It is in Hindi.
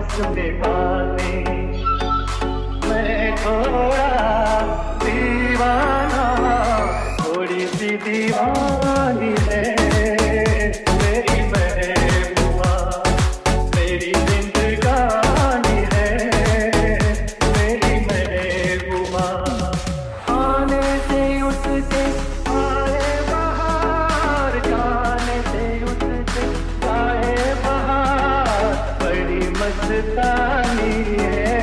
उसने माने मैं थोड़ा दीवाना, थोड़ी सी दीवानी है मेरी महबूबा, मेरी जिंदगानी है मेरी महबूबा। आने से उसके आए बहार, जाने से उसके जाए बहार, बड़ी मस्तानी है